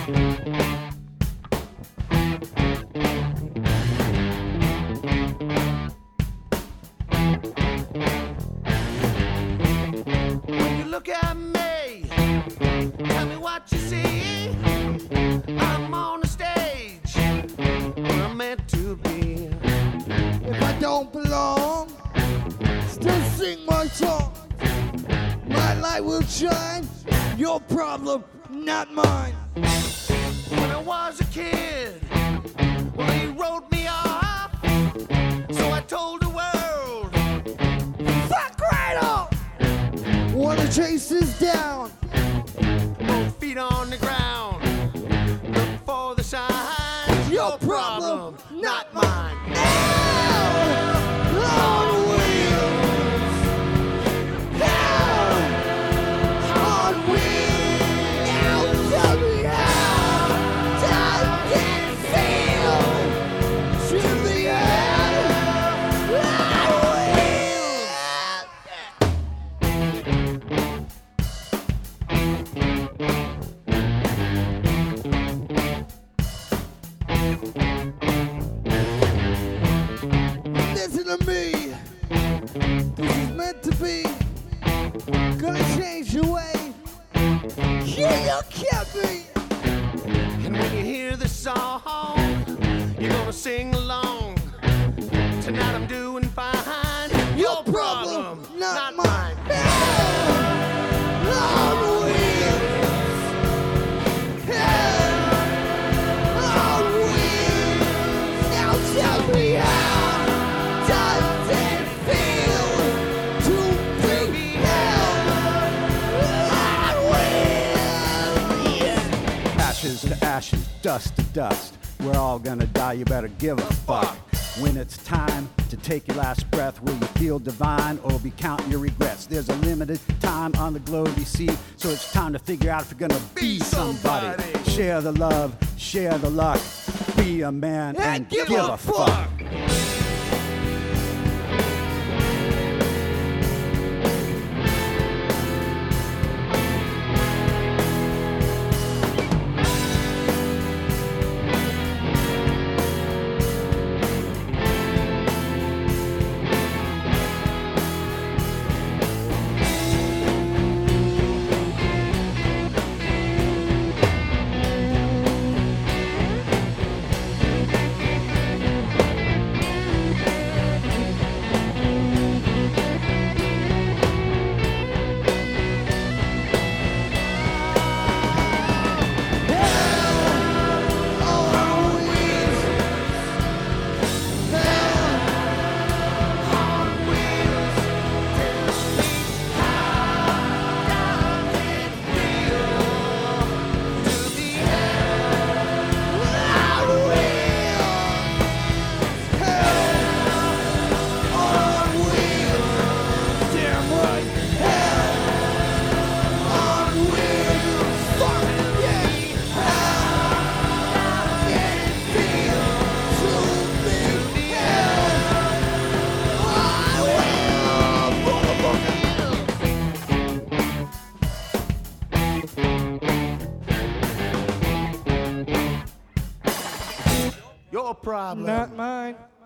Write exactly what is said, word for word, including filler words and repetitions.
When you look at me, tell me what you see. I'm on the stage where I'm meant to be. If I don't belong, still sing my song. My light will shine, your problem, not mine. When I was a kid, well, he wrote me off. So I told the world, Fuck right off! Wanna chase this down? both feet on the ground. Look for the signs. Your problem, not mine. On wheels! Hell! On wheels! Now tell me how does it feel to be held on wheels? Listen to me. This is meant to be. Gonna change your way. Yeah, you can't be. And when you hear the song, you're gonna sing along. Tonight I'm doing fine. Your problem, not mine. On wheels. Hell on wheels. Now tell me how does it feel to be held on wheels? Yeah. Ashes to ashes, dust to dust. We're all gonna die, you better give a fuck. When it's time to take your last breath, will you feel divine or be counting your regrets? There's a limited time on the globe you see, so it's time to figure out if you're gonna be, Be somebody. somebody. Share the love, share the luck, be a man and, And give give a a fuck. Your problem. Not mine.